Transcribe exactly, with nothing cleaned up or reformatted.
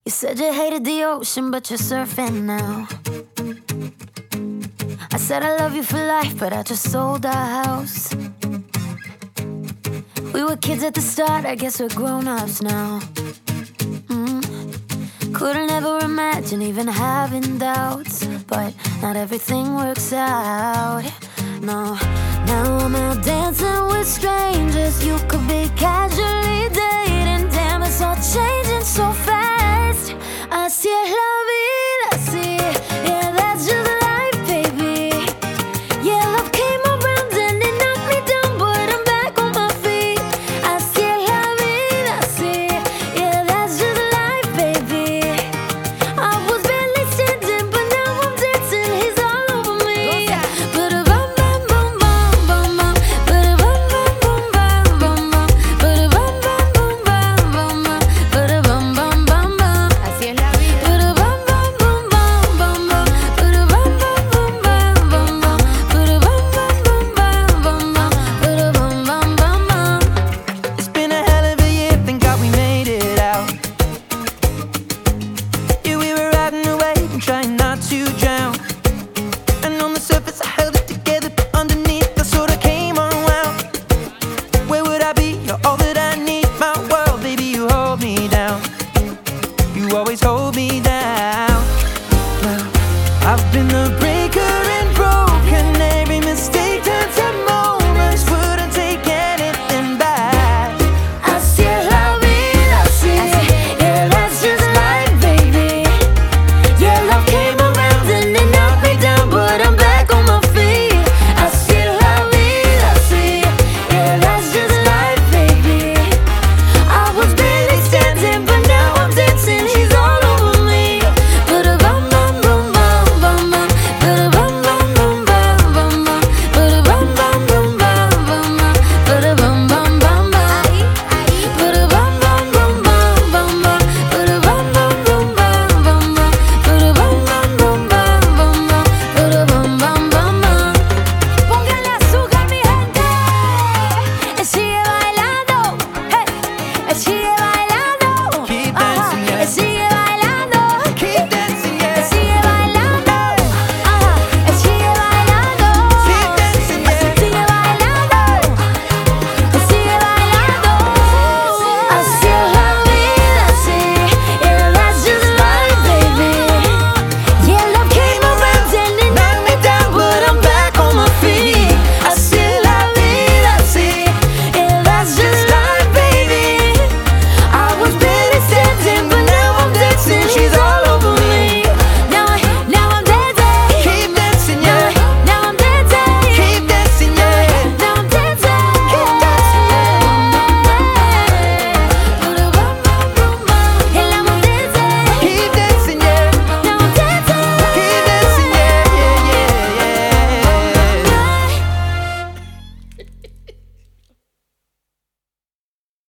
You said you hated the ocean, but you're surfing now. I said I love you for life, but I just sold our house. We were kids at the start, I guess we're grown-ups now. mm. Couldn't ever imagine even having doubts, but not everything works out. No, now I'm out dancing with strangers. You could be casually dating. Damn, it's all changing so fast. Así es la vida, así, yeah, that's just life, baby. Yeah, love came around and it knocked me down, but I'm back on my feet. Así es la vida, así, yeah, that's just life, baby. I was barely standing, but now I'm dancing. He's all over me. Ba-da-bum, bum, bum, bum, bum, bum. Ba-da-bum, bum, bum, bum, bum, bum. Ba-da-bum, bum, bum, bum, bum, bum. Ba-da-bum, bum, bum, bum. Así es la vida. Ba-da-bum, bum, bum, bum, bum, bum. Ba-da-bum, bum, bum, bum, bum, bum. Ba-da-bum, bum, bum, bum, bum, bum. Ba-da-bum, bum, bum, bum. It's been a hell of a year, thank God we made it out. Yeah, we were riding a wave and trying not to drown. And on the surface I held it together, but underneath I sort of came unwound. Where would I be? You're all that I need. My world, baby, you hold me down. You always hold me down.